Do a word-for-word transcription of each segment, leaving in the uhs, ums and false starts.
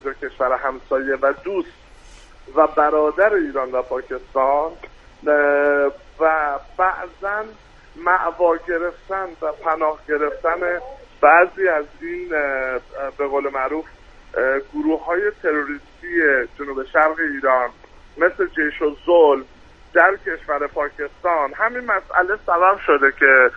دو کشور همسایه و دوست و برادر ایران و پاکستان و بعضاً مأوا گرفتن و پناه گرفتن بعضی از این به قول معروف گروه های تروریستی جنوب شرق ایران مثل جیش الظلم در کشور پاکستان، همین مسئله سبب شده که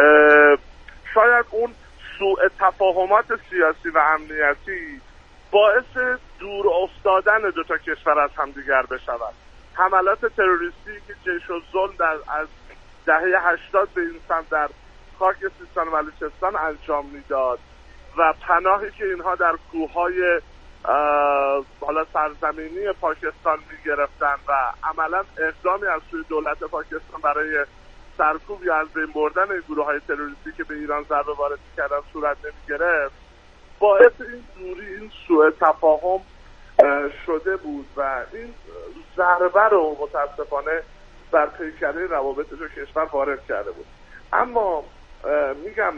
شاید اون سوء تفاهمات سیاسی و امنیتی باعث دور افتادن دو تا کشور از همدیگر بشود. حملات تروریستی که جیش الظلم در از دهه هشتاد به این سمت در خاک سیستان و بلوچستان انجام میداد و پناهی که اینها در کوههای حالا سرزمینی پاکستان میگرفتن و عملا اقدامی از سوی دولت پاکستان برای سرکوب یا از بین بردن این گروه های تروریستی که به ایران ضربه وارد کردن صورت نمیگرفت، باعث این دوری، این سوء تفاهم شده بود و این ضربه رو متاسفانه بر پیکره روابط دو کشور وارد کرده بود. اما میگم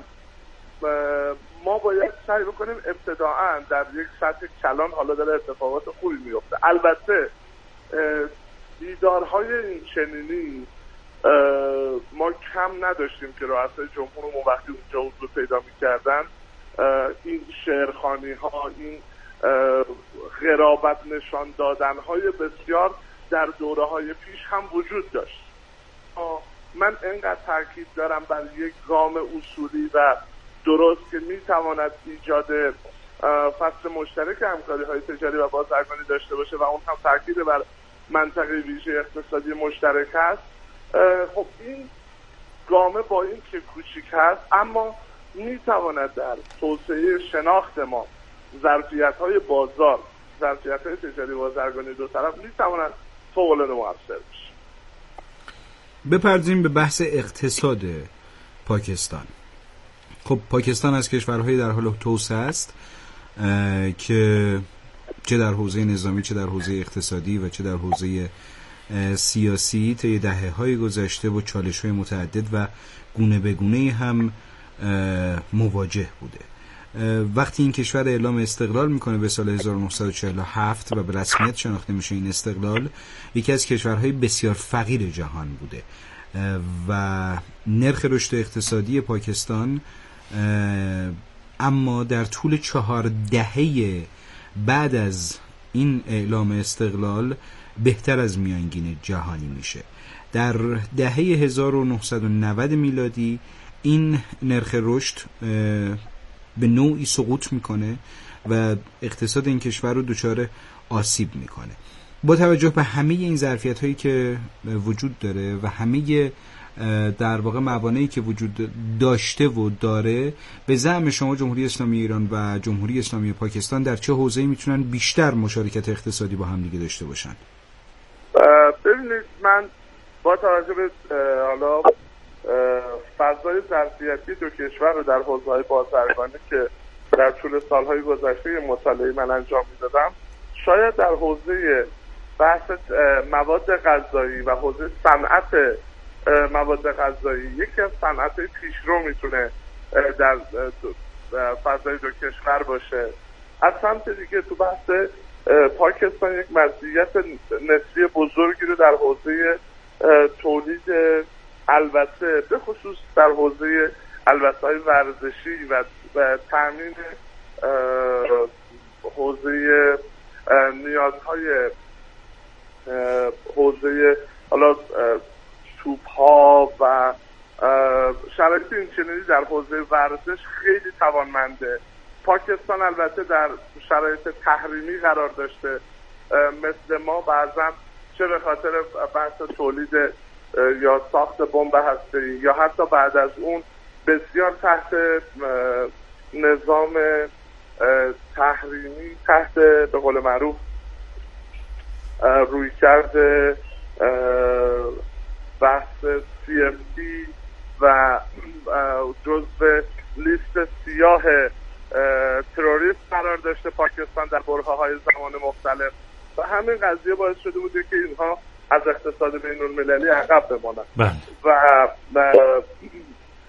ما باید سعی بکنیم ابتداعا در یک سطح کلان، حالا داره اتفاقات خوبی میفته، البته دیدارهای این چنینی ما کم نداشتیم که رؤسای جمهورمون وقتی اونجا حضور پیدا میکردن این شعرخوانی ها، این غرابت نشان دادن های بسیار در دوره های پیش هم وجود داشت. من انقدر تاکید دارم بر یک گام اصولی و درست که میتواند ایجاد فصل مشترک همکاری های تجاری و بازرگانی داشته باشه و اون هم تاکید بر منطقه ویژه اقتصادی مشترک هست. خب این گامه با این که کوچیک هست اما میتواند در توسعه شناخت ما ظرفیت های بازار، ظرفیت های تجاری بازرگانی دو طرف میتواند فوق‌العاده موثر بشه. بپردازیم به بحث اقتصاد پاکستان. خب پاکستان از کشورهای در حال توسعه است که چه در حوزه نظامی، چه در حوزه اقتصادی و چه در حوزه سیاسی طی دهه‌های گذشته با چالش‌های متعدد و گونه به گونه هم مواجه بوده. وقتی این کشور اعلام استقلال میکنه به سال هزار و نهصد و چهل و هفت و به رسمیت شناخته میشه این استقلال، یکی از کشورهای بسیار فقیر جهان بوده و نرخ رشد اقتصادی پاکستان اما در طول چهار دهه بعد از این اعلام استقلال بهتر از میانگین جهانی میشه. در دهه هزار و نهصد و نود میلادی این نرخ رشد به نوعی سقوط میکنه و اقتصاد این کشور رو دچار آسیب میکنه. با توجه به همه این ظرفیت هایی که وجود داره و همه در واقع موانعی که وجود داشته و داره، به زعم شما جمهوری اسلامی ایران و جمهوری اسلامی پاکستان در چه حوزه‌ای میتونن بیشتر مشارکت اقتصادی با هم دیگه داشته باشن؟ ببینید، من با توجه به حالا فضای ظرفیتی دو کشور رو در حوزه‌های بازرگانی که در طول سالهای گذشته مطالعه من انجام میدادم، شاید در حوزه بحث مواد غذایی و حوزه صنعت مواد غذایی یکی از صنعت‌های پیشرو میتونه در فضای دو کشور باشه. از سمت دیگه تو بحث پاکستان یک مزیت نسبی بزرگی رو در حوزه تولید البته به خصوص در حوزه البته های ورزشی و تامین حوزه نیازهای حوزه حالا توپ ها و شرایط این چنینی در حوزه ورزش خیلی توانمنده. پاکستان البته در شرایط تحریمی قرار داشته مثل ما، بعضا چه به خاطر بحث تولید یا ساخت بمب هسته‌ای یا حتی بعد از اون بسیار تحت نظام تحریمی، تحت به قول معروف روی کرده بحث سی ام تی و جزو لیست سیاه تروریست قرار داشته پاکستان در برهه‌های زمان مختلف و همین قضیه باعث شده بوده که اینها از اقتصاد بین المللی عقب بمانند. و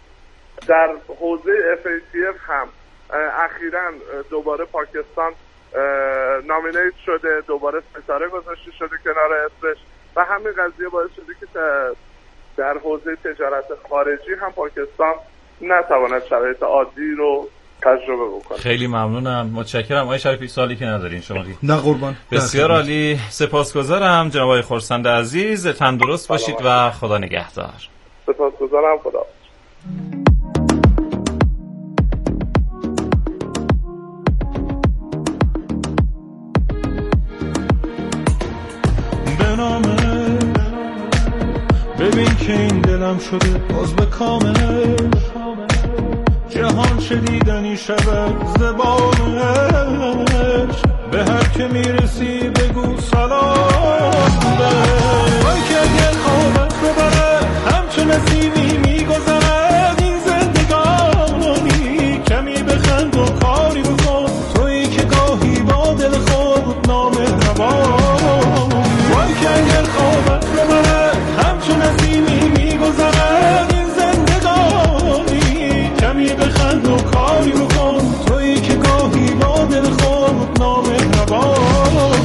در حوزه اف ای تی اف هم اخیراً دوباره پاکستان نامینیت شده، دوباره ستاره گذاشته شده کنار اسمش و همین قضیه باعث شده که در حوزه تجارت خارجی هم پاکستان نتواند شرایط عادی رو تجربه بکنه. خیلی ممنونم، متشکرم. آقای شریفی سوالی که ندارین شما؟ نه قربان. بسیار عالی، سپاسگزارم جناب آقای خرسند عزیز، تندرست باشید و خدا نگهدار. سپاسگزارم، خدا. ببین که این دلم شده باز به کامل، جهان شدیدنی شود زبانش، به هر که میرسی بگو سلام بهش. وای که اگه خوابت ببره همچون نسیمی میگذرد این زندگانی، کمی بخند و کاری بکن تویی که گاهی با دل خود نامهربان. وای که اگه خوابت ببره همچون نسیمی میگذرد این زندگانی، کمی بخند و کاری بکن تویی که گاهی با دل خود نامهربانی.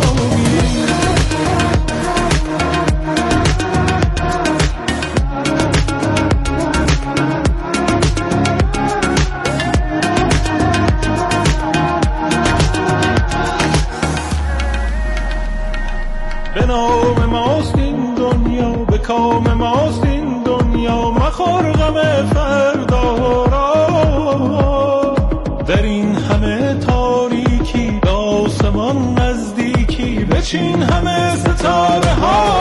به نام ماست این دنیا، به کام ماست این دنیا، مخور غم فردا را. در این همه تاریکی به آسمان نزدیکی، بچین همه ستاره ها.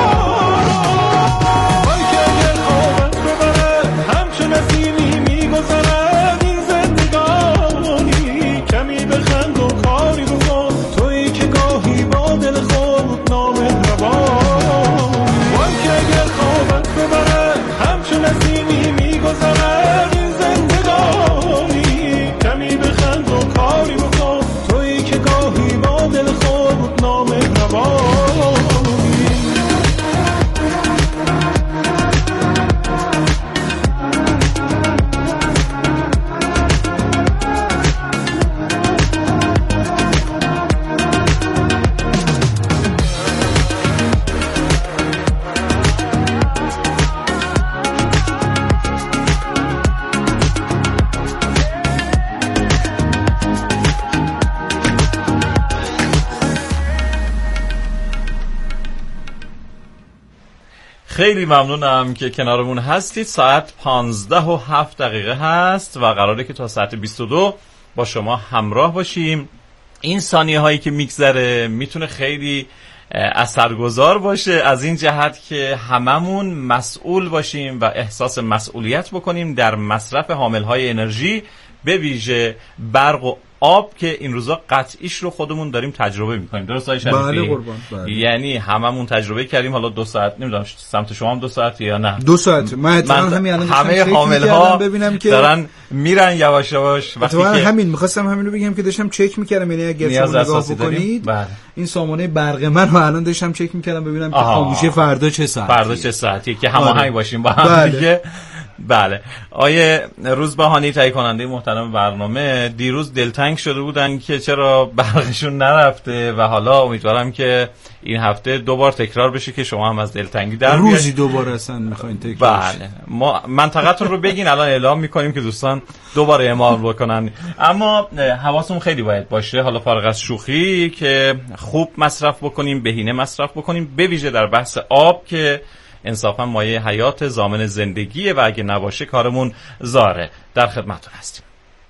وای که اگر خوابت ببره همچون نسیمی میگذرد این زندگانی، کمی بخند و کاری بکن تویی که گاهی با دل خود نامهربان. وای که اگر خوابت ببره همچون نسیمی میگذرد این زندگانی، کمی بخند و کاری بکن تویی که گاهی با دل خود نامهربان. خیلی ممنونم که کنارمون هستید. ساعت پانزده و هفت دقیقه هست و قراره که تا ساعت بیست و دو با شما همراه باشیم. این ثانیه هایی که میگذره میتونه خیلی اثرگذار باشه از این جهت که هممون مسئول باشیم و احساس مسئولیت بکنیم در مصرف حامل های انرژی، به ویژه برق و آب که این روزا قطعیش رو خودمون داریم تجربه میکنیم. درست آقای شریفی؟ بله قربان. بله. یعنی هممون تجربه کردیم. حالا دو ساعت نمیدونم سمت شما هم دو ساعت یا نه؟ دو ساعت. من, من همین الان همه حامل ها ببینم که دارن میرن یواش یواش. وقتی که همین میخواستم همین رو بگم که داشتم چک میکردم، یعنی اگر شما نگاه بکنید بله. این سامانه برق من رو الان داشتم چک میکردم ببینم که خاموشی فردا چه ساعتی فردا چه ساعتی که هماهنگ باشیم با هم دیگه. بله. آیه روزبهانی تهیه کننده محترم برنامه دیروز دلتنگ شده بودن که چرا برقشون نرفته و حالا امیدوارم که این هفته دوبار تکرار بشه که شما هم از دلتنگی در بیاید. روزی دوبار اصلا میخواین تکرار بشه. بله. ما منطقتون رو بگین الان اعلام میکنیم که دوستان دوباره اعمال بکنن. اما حواسمون خیلی باید باشه، حالا فارغ از شوخی، که خوب مصرف بکنیم، بهینه مصرف بکنیم، به ویژه در بحث آب که انصافا مایه حیات، ضامن زندگیه و اگه نباشه کارمون زاره. در خدمتتون هستیم.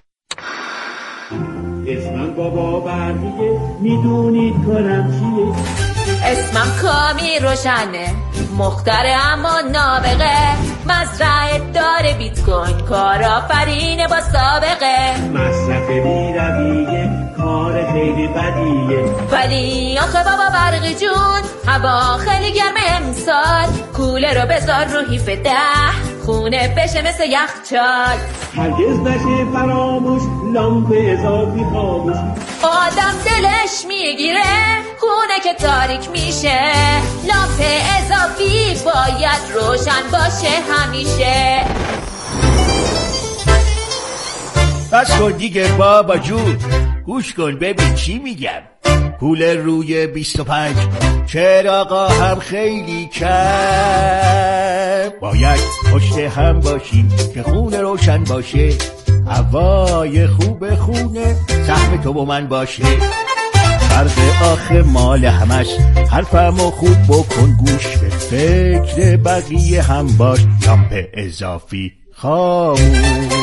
اسمم بابا برمیگه میدونید کارم چیه؟ اسمم کامی روشنه، مختره اما نابغه، مزرعه داره بیت کوین، کارآفرینه با سابقه، مصرف بی رویه، کار خیلی بدیه، ولی آخه بابا برقی جون هوا خیلی گرمه امسال، کوله رو بذار رو هیف ده، خونه بشه مثل یخچال، هرگز نشه فراموش لامپ اضافی خاموش، آدم دلش میگیره خونه که تاریک میشه، لامپ اضافی باید روشن باشه همیشه. بس کن دیگه بابا جون، گوش کن ببین چی میگم. کولر روی بیست و پنج چراغا هم خیلی کم، باید پشت هم باشیم که خونه روشن باشه، هوای خوب خونه سهم تو و من باشه. فرق آخه مال همش، حرفمو خوب بکن گوش، به فکر بقیه هم باش، لامپ اضافی خاموش.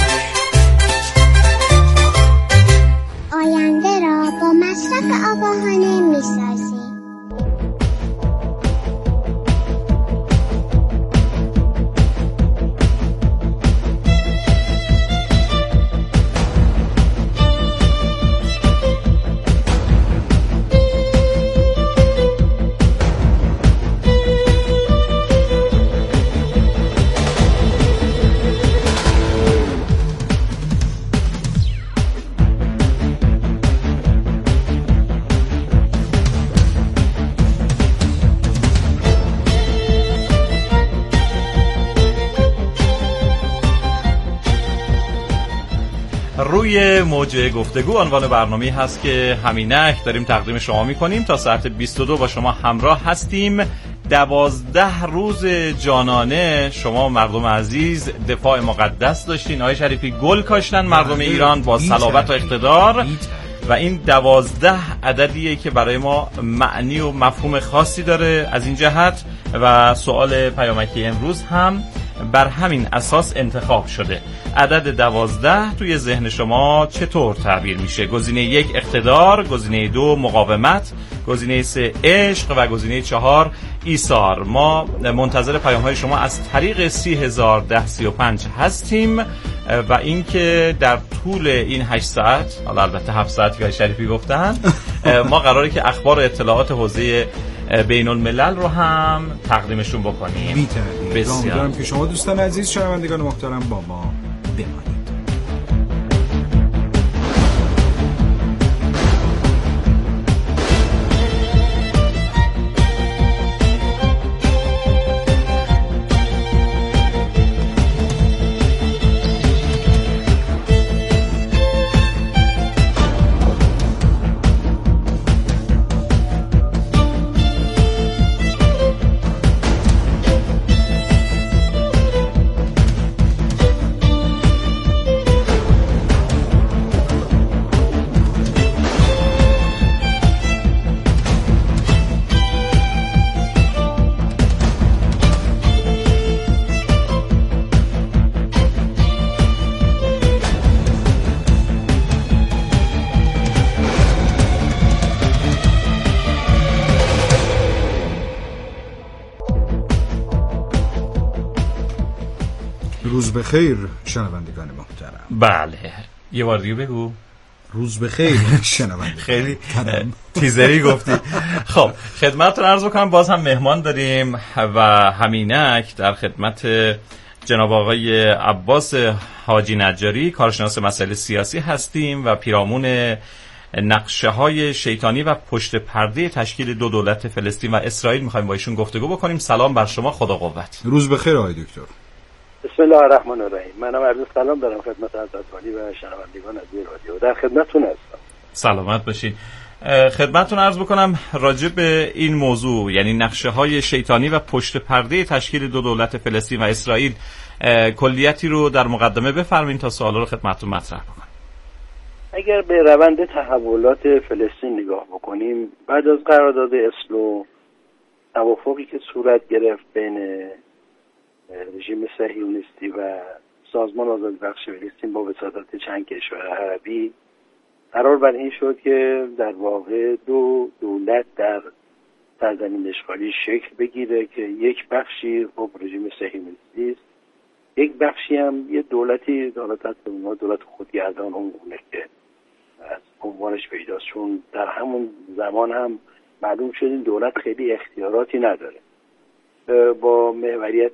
آینده را با مصرف آگاهانه می‌سازیم. روی موج گفتگو عنوان برنامه‌ای هست که همینک داریم تقدیم شما می‌کنیم. تا ساعت بیست و دو با شما همراه هستیم. دوازده روز جانانه شما مردم عزیز دفاع مقدس داشتین. آقای شریفی گل کاشتن مردم ایران با صلابت و اقتدار و این دوازده عددیه که برای ما معنی و مفهوم خاصی داره از این جهت و سوال پیامکی امروز هم بر همین اساس انتخاب شده. عدد دوازده توی ذهن شما چطور تعبیر میشه؟ گزینه یک اقتدار، گزینه دو مقاومت، گزینه سه عشق و گزینه چهار ایثار. ما منتظر پیام های شما از طریق سی هزار ده سی و پنج هستیم و اینکه در طول این هشت ساعت، حالا البته هفت ساعتی که شریفی گفتن، ما قراره که اخبار و اطلاعات حوزه بین الملل رو هم تقدیمشون بکنیم. بسیار امیدوارم که شما دوستان عزیز شنوندگان محترم با ما بمانید. روز بخیر شنوندگان محترم. بله یه بار دیگه بگو. روز بخیر شنوندگان. خیلی تیزری گفتی. خب خدمتتون عرض بکنم باز هم مهمان داریم و همینک در خدمت جناب آقای عباس حاجی نجاری کارشناس مسائل سیاسی هستیم و پیرامون نقشه های شیطانی و پشت پرده تشکیل دو دولت فلسطین و اسرائیل میخوایم با ایشون گفتگو بکنیم. سلام بر شما، خدا قوت. روز بخیر آقای دکتر. بسم الله الرحمن الرحیم. منم عرض سلام دارم خدمت حضرت عالی و شنوندگان عزیز رادیو. در خدمتتون هستم. سلامت باشین. خدمتتون عرض بکنم راجع به این موضوع، یعنی نقشه های شیطانی و پشت پرده تشکیل دو دولت فلسطین و اسرائیل، کلیتی رو در مقدمه بفرمایید تا سوالا رو خدمتتون مطرح بکنم. اگر به روند تحولات فلسطین نگاه بکنیم، بعد از قرارداد اسلو توافقی که صورت گرفت بین رژیم صهیونیستی و سازمان آزادیبخش فلسطین با وساطت چند کشور عربی، قرار بر این شد که در واقع دو دولت در سرزمین اشغالی شکل بگیره که یک بخشی خب رژیم صهیونیستی است، یک بخشی هم یه دولتی دولت دولت خودگردان اونگونه که از عنوانش پیداست، چون در همون زمان هم معلوم شد این دولت خیلی اختیاراتی نداره. با محوریت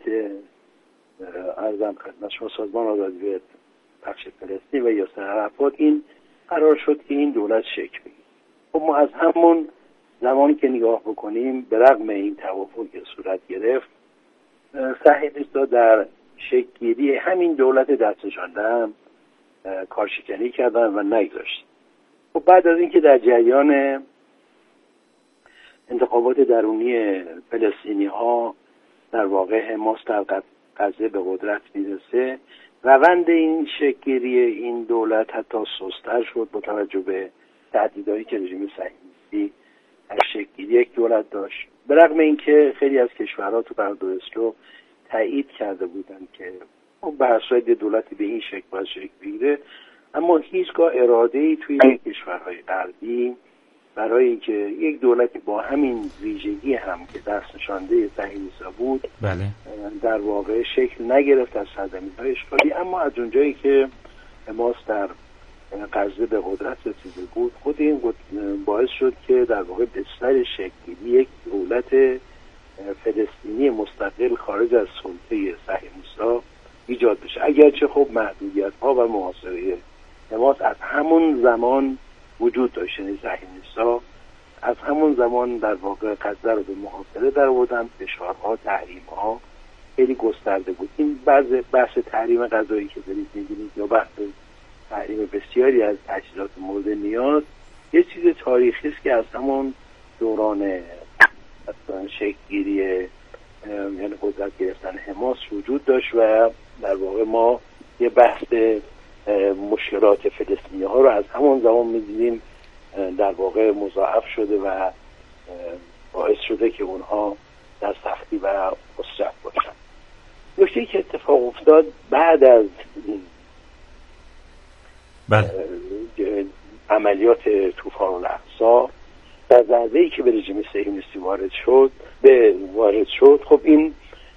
ارزم خدمت شما سازمان آزادی بخش فلسطین و یاسر عرفات این قرار شد که این دولت شکل بگیره. خب ما از همون زمانی که نگاه بکنیم به رغم این توافقی که صورت گرفت، صهیونیست‌ها در شکل‌گیری همین دولت دستشانده هم کارشکنی کردن و نگذاشتن. و بعد از اینکه در جریان انتخابات درونی فلسطینی ها در واقع حماس در غزه به قدرت میرسه، روند این شکل‌گیری این دولت حتی سست‌تر شد با توجه به تهدیدهایی که رژیم صهیونیستی در شکل‌گیری یک دولت داشت. به رغم اینکه خیلی از کشورها تو قرارداد اسلو تایید کرده بودند که به هر صورت دولتی به این شکل باید شکل بگیره، اما هیچگاه اراده‌ای توی کشورهای غربی برای اینکه یک دولتی با همین ویژگی هم که دست نشانده صهیونیست‌ها بود بله. در واقع شکل نگرفت از سرزمین‌های اشغالی. اما از اونجایی که حماس در غزه به قدرت رسیده بود، خود این باعث شد که در واقع بستر شکلی یک دولت فلسطینی مستقل خارج از سلطه صهیونیست‌ها ایجاد بشه، اگرچه خب محدودیت‌ها و محاصره حماس از همون زمان وجود داشت. یعنی صهیونیست‌ها از همون زمان در واقع غزه رو به محاصره درآوردن، فشارها، تحریم‌ها خیلی گسترده بود. این بعض بحث تحریم غذایی که دارید می‌بینید یا بحث تحریم بسیاری از تجهیزات مورد نیاز یه چیز تاریخی است که از همون دوران اصلا شکل‌گیری یعنی قدرت گرفتن حماس وجود داشت و در واقع ما یه بحث مشکلات فلسطینی ها رو از همون زمان می‌دیدیم در واقع مضاعف شده و باعث شده که اونها در سختی و اسرت باشن. نکته‌ای که اتفاق افتاد بعد از بله. عملیات طوفان الاقصی در ضربه‌ای که به رژیم صهیونیستی وارد شد به وارد شد خب این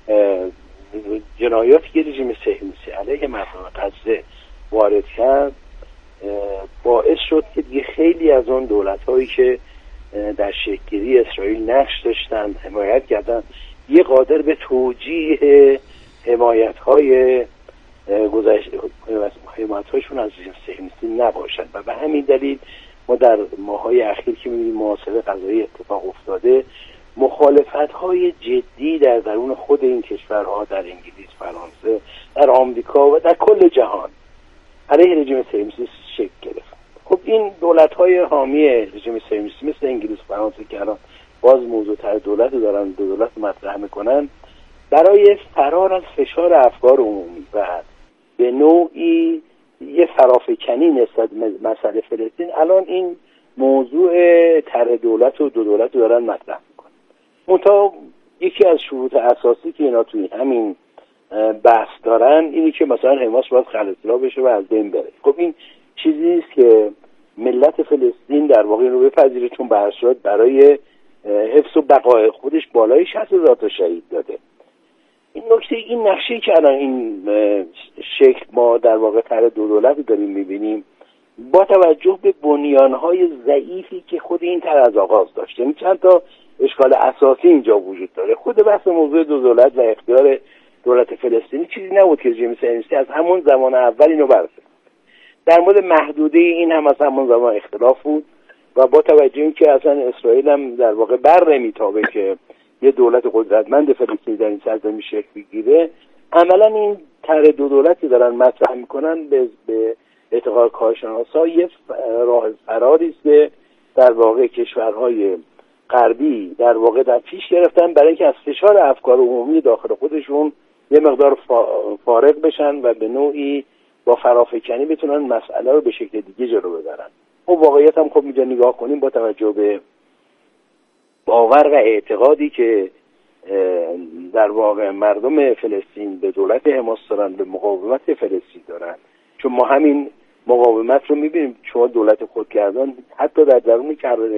جنایاتی که رژیم صهیونیستی علیه مردم غزه وارد کرد باعث شد که دیگه خیلی از اون دولت‌هایی که در شکل‌گیری اسرائیل نقش داشتن حمایت کردن یه قادر به توجیه حمایت‌های گذشته حمایت‌هاشون از رژیم صهیونیستی نباشند و به همین دلیل ما در ماه‌های اخیر که می‌بینیم محاصره غذایی اتفاق افتاده، مخالفت‌های جدی در درون خود این کشورها، در انگلیس، فرانسه، در آمریکا و در کل جهان علیه رژیم صهیونیستی شکل گرفت. خب این دولت‌های حامی رژیم صهیونیستی مثل انگلیس و فرانسه که الان باز موضوع تر دولت رو دارن دو دولت مطرح میکنن، برای فرار از فشار افکار عمومی و به نوعی یه فرافکنی نسبت مسئله فلسطین الان این موضوع تر دولت و دو دولت رو دارن مطرح میکنن. منتها یکی از شروط اساسی که اینا توی همین بحث دارن اینی که مثلا حماس باید خلاص‌طلب بشه و از بین بره. خب این چیزی است که ملت فلسطین در واقع اینو بپذیره، چون به هر صورت برای حفظ و بقای خودش بالای شصت هزار تا شهید داده. این نکته این نقشه‌ای که الان این شکل ما در واقع طرح دو دولت داریم می‌بینیم با توجه به بنیان‌های ضعیفی که خود این طرح از آغاز داشت، یعنی چند تا اشکال اساسی اینجا وجود داره. خود بحث موضوع دو دولت و اختیار دولت فلسطینی چیزی نبود که رژیم صهیونیستی از همون زمان اول اینو برسه. در مورد محدوده این هم از همون زمان اختلاف بود و با توجه اینکه اصلا اسرائیل هم در واقع بر نمیتابه که یه دولت قدرتمند فلسطینی در این سرزمین شکل بگیره، عملا این طرح دو دولتی دارن مطرح میکنن به به اعتقاد کارشناسا یه راه فراری است که در واقع کشورهای غربی در واقع در پیش گرفتن برای اینکه از فشار افکار عمومی داخل خودشون یه مقدار فارغ بشن و به نوعی با فرافکنی بتونن مسئله رو به شکل دیگه جلو ببرن. و واقعیت هم خب میجا نگاه کنیم با توجه به باور و اعتقادی که در واقع مردم فلسطین به دولت حماس دارن، به مقاومت فلسطین دارن، چون ما همین مقاومت رو میبینیم. شما دولت خودگردان حتی در درون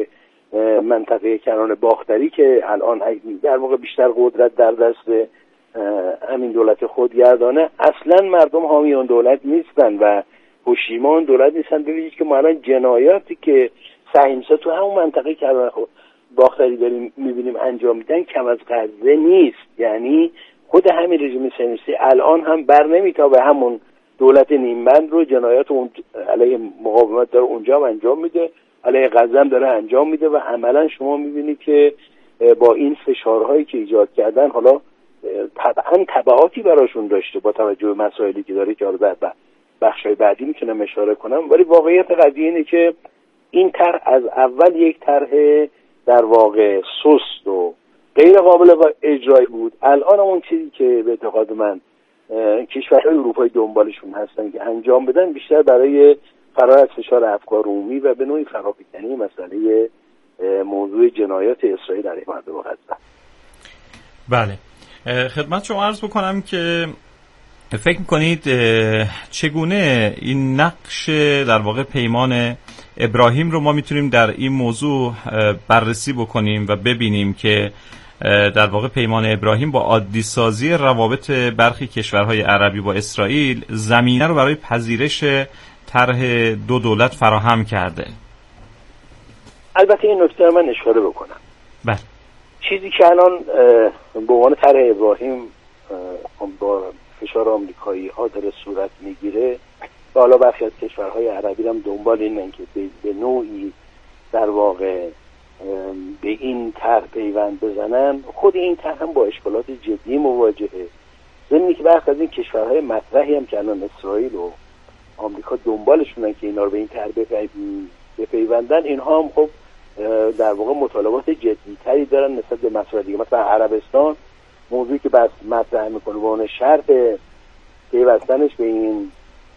منطقه کرانه باختری که الان در واقع بیشتر قدرت در دست همین دولت خودگردانه، اصلا مردم حامی اون دولت نیستن و پشیمان دولت نیستن. ببینید که ما الان جنایاتی که صهیونیست‌ها تو همون منطقه کرانه باختری داریم میبینیم انجام میدن کم از غزه نیست. یعنی خود همین رژیم صهیونیستی الان هم بر نمیتابه همون دولت نیمبند رو جنایات اون علیه مقاومت داره اونجا هم انجام میده، علیه غزه هم داره انجام میده و عملا شما میبینید که با این فشارهایی که ایجاد کردن حالا طبعا تبعاتی براشون داشته با توجه به مسائلی که داره که حالا بعد بخشای بعدی میتونم اشاره کنم، ولی واقعیت قضیه اینه که این طرح از اول یک طرح در واقع سست و غیر قابل اجرایی بود. الان اون چیزی که به اعتقاد من کشورهای اروپایی دنبالشون هستن که انجام بدن بیشتر برای فرار از فشار افکار عمومی و به نوعی فراپیکنی مسئله موضوع جنایات اسرائیل علیه مردم غزه. بله، خدمت شما عرض بکنم که فکر میکنید چگونه این نقش در واقع پیمان ابراهیم رو ما میتونیم در این موضوع بررسی بکنیم و ببینیم که در واقع پیمان ابراهیم با عادی سازی روابط برخی کشورهای عربی با اسرائیل زمینه رو برای پذیرش طرح دو دولت فراهم کرده. البته این نکته رو من اشاره بکنم. بله. چیزی که الان به عنوان طرح ابراهیم با فشار آمریکایی ها داره صورت میگیره و حالا برخی از کشورهای عربی هم دنبال اینن که به نوعی در واقع به این طرح پیوند بزنن، خود این طرح هم با اشکالات جدی مواجهه. ضمن که برخی از این کشورهای مطرحی هم که الان اسرائیل و آمریکا دنبالشونن که اینا رو به این طرح بپیوندن، اینها هم خب در واقع مطالبات جدی‌تری دارن نسبت به مسائل دیگه. مثلا عربستان موضوعی که بس مطرح میکنه به عنوان شرط پیوستنش به این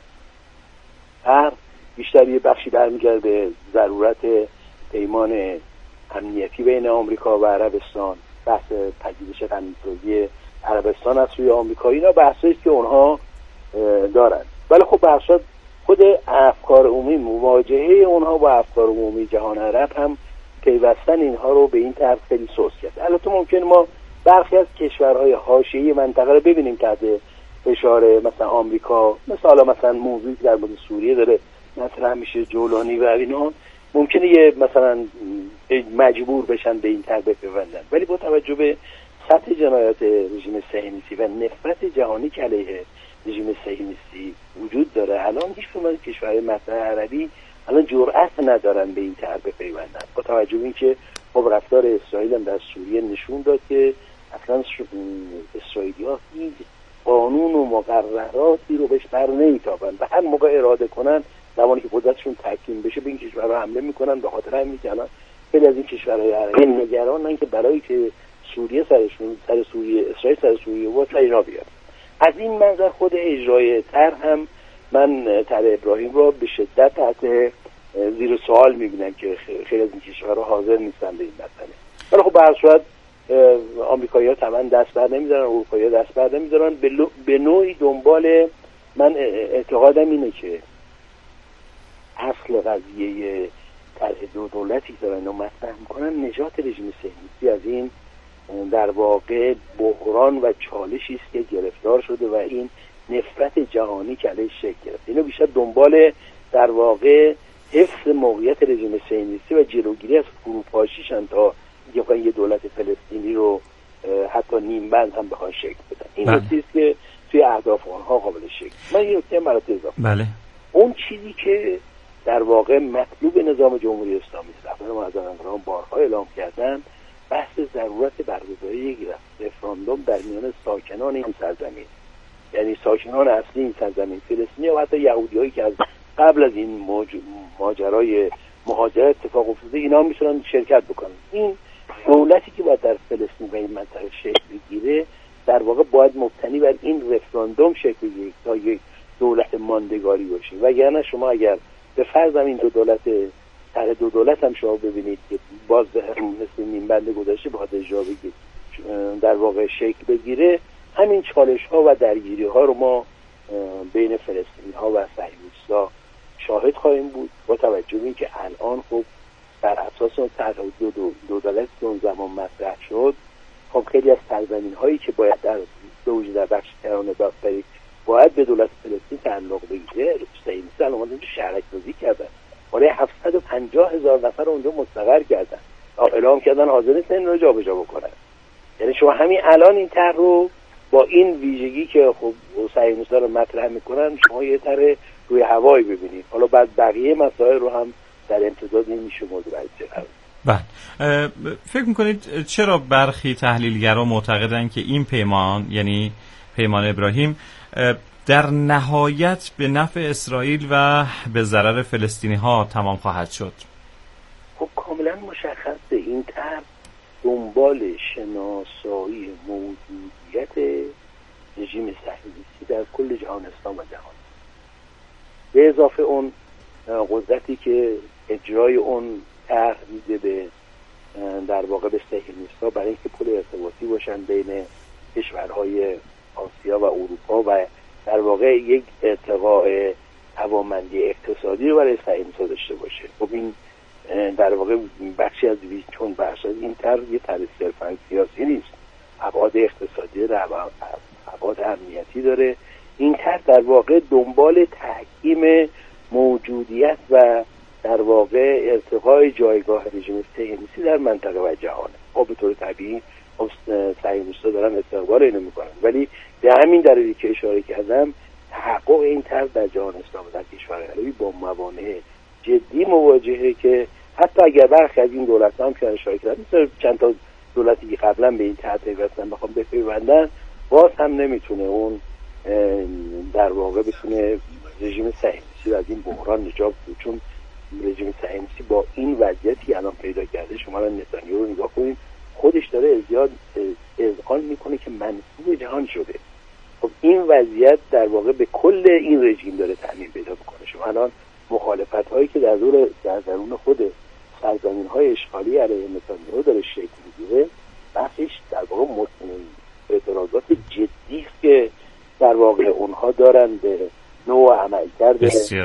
طرح بیشتر یه بخشی برمیگرده به ضرورت پیمان امنیتی بین آمریکا و عربستان، بحث پذیرش قانون‌سازی عربستان از سوی آمریکا، اینا بحثایی که اونها دارن. ولی خب بحث خود افکار عمومی، مواجهه اونها با افکار عمومی جهان عرب هم پیوستن اینها رو به این طرح خیلی سست کرد. البته ممکنه ما برخی از کشورهای حاشیه‌ای منطقه رو ببینیم تحت فشار مثلا آمریکا، مثلا مثلا موضوعی در مورد سوریه داره مثلا میشه جولانی و اینا، ممکنه یه مثلا مجبور بشن به این طرح بپیوندن. ولی با توجه به سطح جنایات رژیم صهیونیستی و نفرت جهانی که علیه رژیم صهیونیستی وجود داره، الان هیچ کدوم از کشورهای مطرح عربی الان جرأت ندارن به این طرح بپیوندن، با توجه به اینکه خب رفتار اسرائیل هم در سوریه نشون داد که اصلا اسرائیلی‌ها هیچ قانون و مقرراتی رو بهش بر نمیتابن و هر موقع اراده کنن زمانی که قدرتشون تحکیم بشه به این کشورها حمله میکنن. به خاطر همین که الان خیلی از این کشورهای عربی نگرانن که برای که سوریه سرشون سر سوریه اسرائیل سر سوریه و سر اینا بیاد. از این منظر خود اجرای طرح هم من طرح ابراهیم رو به شدت تحت زیر سوال میبینم که خیلی از این کشورها حاضر نیستن به این مسئله. ولی خب به هر صورت آمریکایی‌ها طبعا دست بر نمیذارن، اروپایی‌ها دست بر نمیذارن. به نوعی دنبال من اعتقادم اینه که اصل قضیه طرح دو دولتی که دارن مطرح میکنن نجات رژیم صهیونیستی از این در واقع بحران و چالشی است که گرفتار شده و این نفرت جهانی که علیه شکل گرفت. اینا بیشتر دنبال در واقع حفظ موقعیت رژیم صهیونیستی و جلوگیری از فروپاشیشن تا یه دولت فلسطینی رو حتی نیم بند هم بخوان شکل بدن. این بله. چیزی که توی اهداف آنها قابل شکل. من یه نکته برات اضافه. بله. اون چیزی که در واقع مطلوب نظام جمهوری اسلامی است، رهبر معظم انقلاب بارها اعلام کردن، بحث ضرورت برگزاری یک رفراندوم در میان ساکنان این سرزمین، یعنی ساکنان اصلی این سرزمین فلسطینی و حتی یهودیایی که از قبل از این موج... ماجرای مهاجرت اتفاق افتاده اینا میتونن شرکت بکنن. این دولتی که باید در فلسطین و این منطقه شکل بگیره در واقع باید مبتنی بر این رفراندوم شکل بگیره تا یک دولت ماندگاری باشه. وگرنه شما اگر به فرض این دو دولت طرح دو دولت هم شما ببینید که باز مثل نیم بند گذشته بخواد اجرا بگیره در واقع شکل بگیره، همین چالش ها و درگیری ها رو ما بین فلسطینی ها و صهیونیست‌ها شاهد خواهیم بود. با توجه به اینکه الان خب بر اساس اون طرح دو, دو, دو دولت که اون زمان مطرح شد، خب خیلی از سرزمین هایی که باید در به وجود در بخش کرانه داخلی باید به دولت فلسطین تعلق بگیره، صهیونیست‌ها الان اونجا شهرک سازی کردن، بالای هفتصد و پنجاه هزار نفر اونجا مستقر کردن، اعلام کردن حاضر نیستن این رو جابجا بکنن. یعنی شما همین الان این طرح رو با این ویژگی که خب صهیونیست‌ها رو مطرح میکنن شما یه طرح روی هوایی ببینید، حالا بعد بقیه مسائل رو هم در امتداد این میشه مورد بررسی قرار. بله. فکر میکنید چرا برخی تحلیلگرا معتقدن که این پیمان، یعنی پیمان ابراهیم، در نهایت به نفع اسرائیل و به ضرر فلسطینی ها تمام خواهد شد؟ مشخصه این طرح دنبال شناسایی موجودیت رژیم صهیونیستی در کل جهان اسلام و جهان، به اضافه اون قدرتی که اجرای اون طرح میده به در واقع به صهیونیست‌ها برای اینکه پل ارتباطی باشن بین کشورهای آسیا و اروپا و در واقع یک ارتقاء توانمندی اقتصادی رو برای صهیونیست‌ها داشته باشه. خب این در واقع بخشی از ویژ چون بخش از این طرح یه طرح صرفاً سیاسی نیست، ابعاد اقتصادی داره، ابعاد امنیتی داره. این طرح در واقع دنبال تحکیم موجودیت و در واقع ارتقای جایگاه رژیم صهیونیستی در منطقه و جهان. خب به طور طبیعی صهیونیست‌ها دارن استقبال اینو میکنن، ولی به همین دلیلی که اشاره کردم تحقق این طرح در جهان اسلام و در کشورهای عربی با موانع جدی مواجهه که حتی اگر برخی از این دولت‌ها هم که اشاره کردم مثل چند تا دولتی که قبلا به این طرح پیوستن بخوام بپیوندن، باز هم نمیتونه اون در واقع بتونه رژیم صهیونیستی از این بحران نجات بده، چون رژیم صهیونیستی با این وضعیتی الان پیدا کرده، شما الان نتانیاهو رو نگاه کنید، خودش داره ازیاد اذعان میکنه که منصور جهان شده. خب این وضعیت در واقع به کل این رژیم داره تعمیم پیدا میکنه. شما الان مخالفت هایی که در دور در درون خود سرزمین های اشغالی علیه نتانیاهو داره شکل میگیره، بخشش در واقع اعتراضات جدی است که در واقع اونها دارن به نوع عملکرد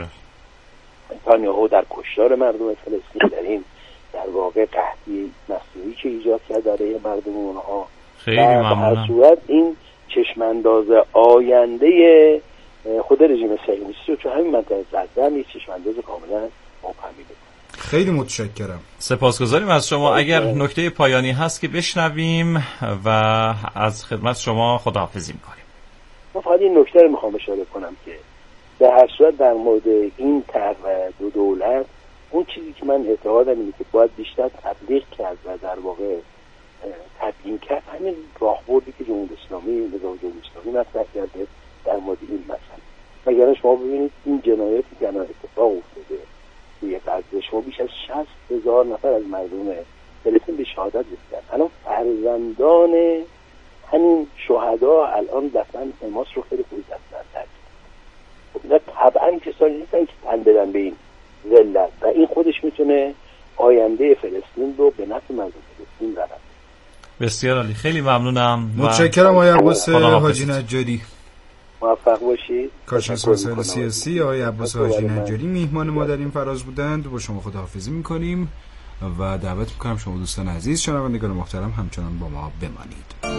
نتانیاهو در کشتار مردم فلسطین، در این در واقع قحطی مصنوعی که ایجاد کرد برای مردم اونها. خیلی ممنونم. در هر صورت این چشمانداز آینده خود رژیم صهیونیستی رو چون همین منطقه غزه هم یک چشمانداز کاملا مبهمی بکنه. خیلی متشکرم. سپاسگزاریم از شما. اگر نکته پایانی هست که بشنویم و از خدمت شما خداحافظی میکنیم. من فقط این نکته رو میخوام اشاره کنم که در هر صورت در مورد این طرح دو دولت اون چیزی که من اعتقادم اینه که باید بیشتر تبلیغ کرد و در واقع تبیین کرد همین راهبردی که جمهوری اسلامی نظام جمهوری اسلامی مطرح کرده در مورد این مسئله. مگر شما ببینید این جنایاتی که الان اتفاق افتاده توی غزه، شما بیش از شصت هزار نفر از مردم فلسطین به شهادت رسیدن. الان فرزندان همین شهدا الان دفن حماس رو خیلی خوب دستن. خب اینا طبعا کسانی نیستن که تن بدن به این ذلت و این خودش میتونه آینده فلسطین رو به نفع مردم فلسطین رود. بسیار عالی، خیلی ممنونم. متشکرم آقای عباس حاجی نجاری. موفق باشید. کارشناس مسائل سیاسی آقای عباس حاجی نجاری میهمان ما در این فراز بودند. با شما خداحافظی میکنیم و دعوت میکنم شما دوستان عزیز شنوندگان محترم همچنان با ما بمانید.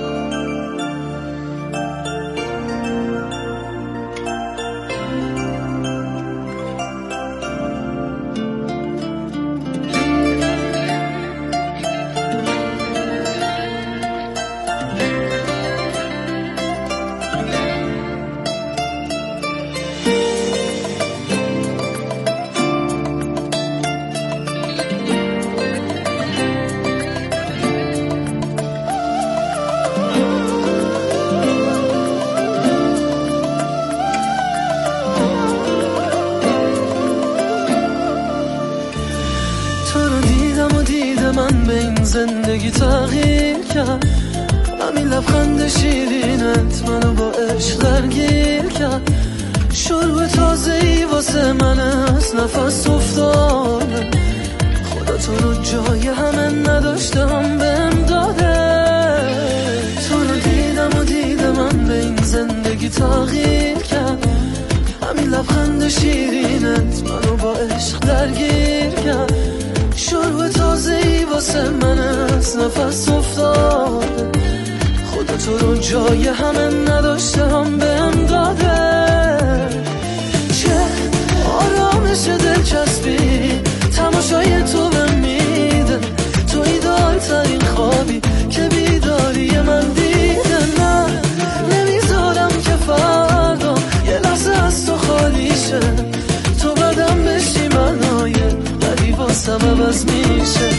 زندگی تغییر کرد، همین لبخند شیرینت منو با عشق درگیر کرد. شروع تازه‌ای واسه من از نفس افتاده، خدا تو رو جای همه نداشتم بهم داده. تو رو دیدم و دیدم من به این زندگی تغییر کرد، همین لبخند شیرینت منو با عشق درگیر کرد. شروع تازه‌ای واسه من از نفس افتاده، خدا تو رو جای همه نداشتم بهم داده. چه آرامش دلچسبی تماشای تو بهم میده، تو ایدال ترین خوابی که بیداری من دیده. نه نمیذارم که فردا یه لحظه از تو خالی شه، تو بدم بشی منای ولی واسم عوض میشه.